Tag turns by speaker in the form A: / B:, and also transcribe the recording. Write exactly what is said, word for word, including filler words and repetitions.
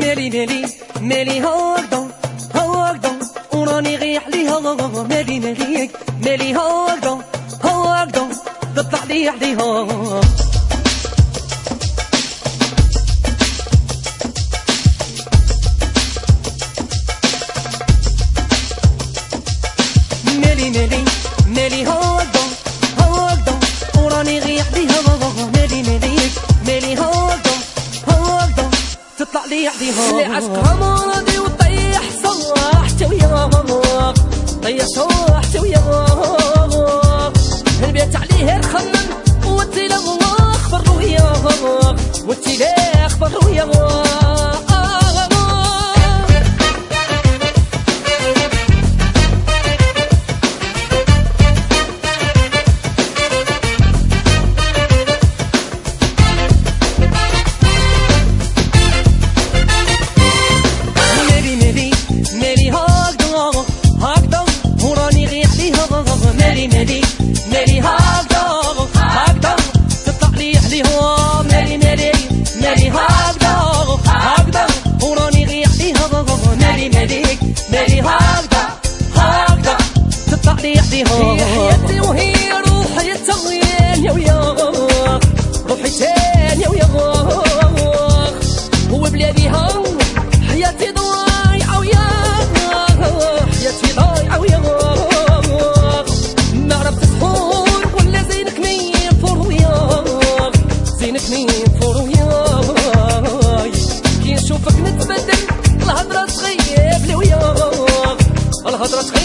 A: مالي مالي مالي هكذا هكذا وراني غيح ليها مالي مالي مالي هكذا هكذا تطلع لي عليها مالي مالي مالي هكذا هكذا وراني غيح ليها مالي مالي مالي هكذا هكذا تطلع لي عليها
B: اللي عشقها مرضي وطيح صح حتى وياك طيح صح حتى وياك البيت عليه نخمم وانتي لا خبر وياك وانتي لا خبر وياك
A: مالي مالي هكذا هكذا تطلع لي عليها مالي مالي مالي هكذا هكذا وراني غير عليها مالي مالي مالي هكذا هكذا تطلع لي عليها
B: هي حياتي وهي روحي تغيان وياك روحي تاني وياك هو بلاديها حياتي ضايعة وياك حياتي ضايعة وياك كي نشوفك نتبدل الهضرة تغيب لي وياك الهضرة